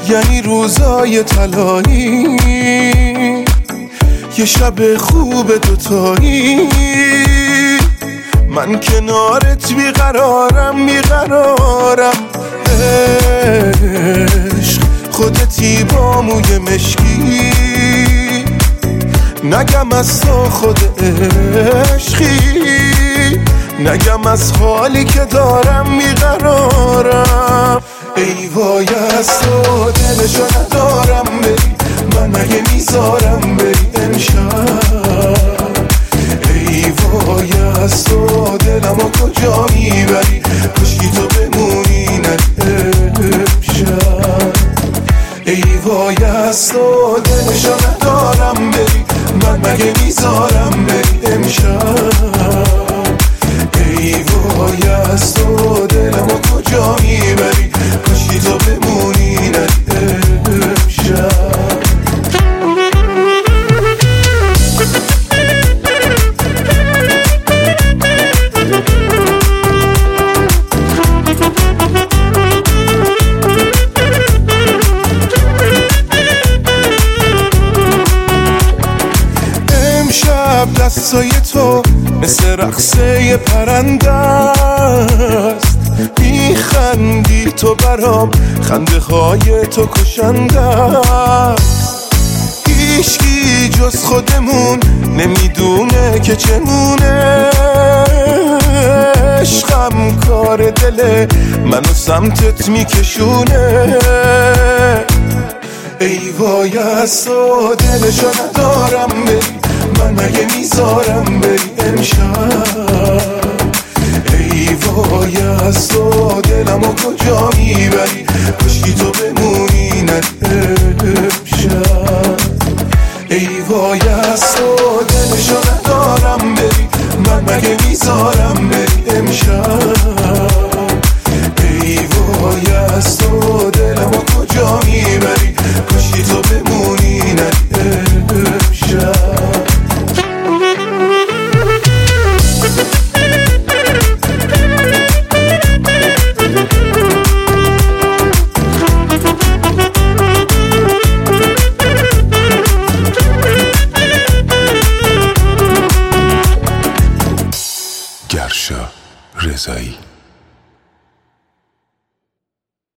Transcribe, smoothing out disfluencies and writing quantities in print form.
یعنی روزای طلایی، یه شب خوب دوتایی. من کنارت بیقرارم بیقرارم، عشق خودتی با موی مشکی، نگم از تو خود عشقی، نگم از حالی که دارم بیقرارم. ای وای از تو دلشو ندارم بری، من اگه میذارم بری امشب. ای وای از تو دلمو کجا میبری، کشکی تو بمونی نده امشب. ای وای از تو دلشو ندارم بری، من مگه میذارم بری امشب. ای وای از تو دلمو کجا میبری، کشکی تو بمونی نده امشب. دستای تو مثل رقصه پرنده است، میخندی تو برام، خنده های تو کشنده است. هیچکی جز خودمون نمیدونه که چمونه، عشقم کار دل منو سمتت میکشونه. ای وای از تو دلشو ندارم بری، من اگه میذارم بری امشب. ای وای از تو دلمو کجا میبری، کشکی تو بمونی نده امشب. ای وای از